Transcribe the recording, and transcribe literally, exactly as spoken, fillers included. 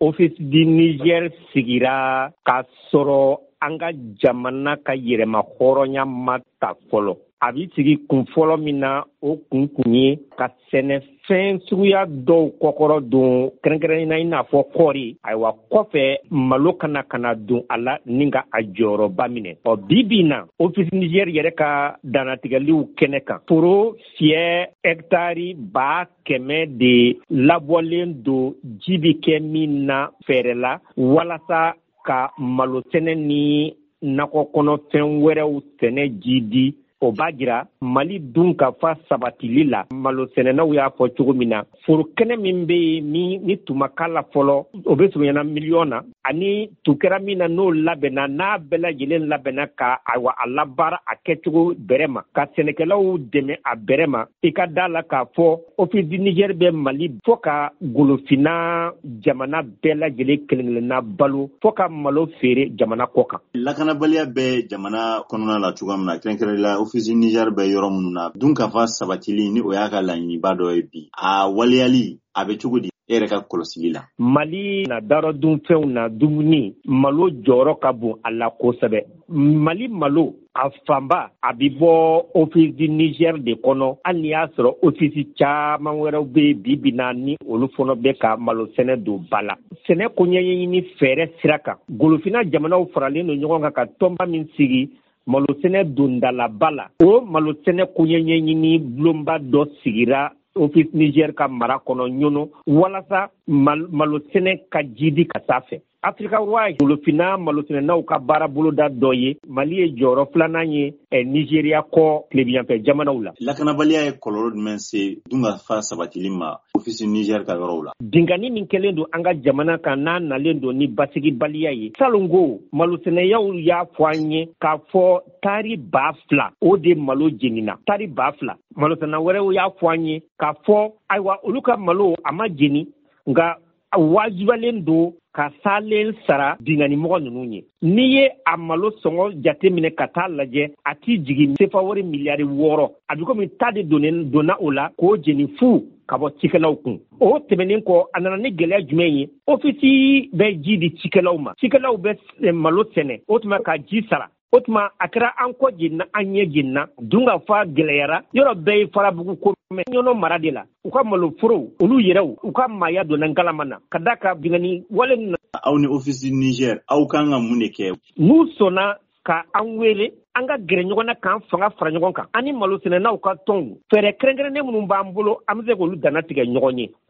Office di Niger sigira ka sɔrɔ an ka jamana ka yɛrɛma hɔrɔnya ma ta fɔlɔ. A bi sigi kun fɔlɔ min na o kun kun ye ka sɛnɛfɛn suguya dɔw kɔkɔrɔ don kɛrɛnkɛrɛnnenya i n'a fɔ kɔɔri. Ayiwa kɔfɛ malo kana kana don a la ni ka a jɔyɔrɔba minɛ. Ɔ bi bi na Office Niger yɛrɛ ka danatigɛliw kɛnɛ kan. Foro fiyɛ hɛkitari ba kɛmɛ de labɔlen don ji bi kɛ min na fɛɛrɛ la walasa ka malo sɛnɛ ni nakɔ kɔnɔfɛn wɛrɛw sɛnɛ ji di. O b'a jira Mali dun ka fa sabatili la malo sɛnɛnaw y'a fɔ cogo min na foro kɛnɛ min bɛ yen min ni tuma k'a la fɔlɔ o bɛ surunyana miliyɔn na ani tu kɛra min na n'o labɛnna n'a bɛɛ lajɛlen labɛnna ka ayiwa a labaara a kɛcogo bɛrɛ ma ka sɛnɛkɛlaw dɛmɛ a bɛrɛ ma i ka d'a la k'a fɔ Office du Niger bɛ Mali fɔ ka golofinna jamana bɛɛ lajɛlen kelen-kelenna balo fɔ ka malo feere jamana kɔ kan. Lakanabaliya bɛ jamana kɔnɔna la cogoya min na kɛrɛnkɛrɛnnenya la Office Niger bɛ yɔrɔ minnu na dunkafa sabatili ni o y'a ka laɲiniba dɔ ye bi a waleyali a bɛ cogo di e yɛrɛ ka kɔlɔsili la. Mali na darɔ dunfɛnw na dumuni malo jɔyɔrɔ ka bon a la kosɛbɛ. Mali malo a fanba a bɛ bɔ Office du Niger de kɔnɔ hali ni y'a sɔrɔ office caman wɛrɛw bɛ bi bi na ni olu fana bɛ ka malo sɛnɛ don ba la. Sɛnɛ koɲɛɲini fɛɛrɛ sira kan golofinna jamanaw faralen don ɲɔgɔn kan ka tɔnba min sigi malo sɛnɛ dondalaba la o malo sɛnɛ koɲɛɲini bulonba dɔ sigira Office Niger ka mara kɔnɔ ɲɔnɔ walasa malo sɛnɛ ka jidi ka taa fɛ. Afrika wa golofinna malo sɛnɛnaw ka baara boloda dɔ ye Mali ye jɔyɔrɔ filanan ye Nigeria kɔ tilebiyanfɛ jamanaw la. Lakanabaliya ye kɔlɔlɔ jumɛn se dunkafa sabatili ma Office Niger ka yɔrɔw la. Dingani min kɛlen don an ka jamana kan n'a nalen don ni basigibaliya ye salongo malo sɛnɛyaw y'a fɔ an ye k'a fɔ tari ba fila o de malo jenina tari ba fila malo sɛnɛ wɛrɛw y'a fɔ an ye k'a fɔ ayiwa olu ka malo a ma jeni nka wajibalen don ka salen sara dinganimɔgɔ ninnu ye. N'i ye a malo sɔngɔ jate minɛ ka taa lajɛ a t'i jigin sefa wari miliyari wɔɔrɔ a bɛ komi ta de donnen donna o la k'o jeni fu ka bɔ cikɛlaw kun. O tɛmɛnen kɔ a nana ni gɛlɛya jumɛn ye Office bɛ ji di cikɛlaw ma cikɛlaw bɛ malo sɛnɛ o tuma ka ji sara o tuma a kɛra an kɔ jenina an ɲɛ jenina dunkafa gɛlɛyara yɔrɔ bɛɛ ye farabugu ko mɛn ɲɔnɔ mara de la u ka malo forow olu yɛrɛw u ka maaya donna ngalama na ka da ka bingani wale na. Aw ni Office Niger aw kan ka mun de kɛ. N'u sɔnna ka an wele an ka gɛrɛ ɲɔgɔn na k'an fanga fara ɲɔgɔn kan ani malo sɛnɛnaw ka tɔnw fɛɛrɛ kɛrɛnkɛrɛnnen minnu b'an bolo an bɛ se k'olu dana tigɛ ɲɔgɔn ye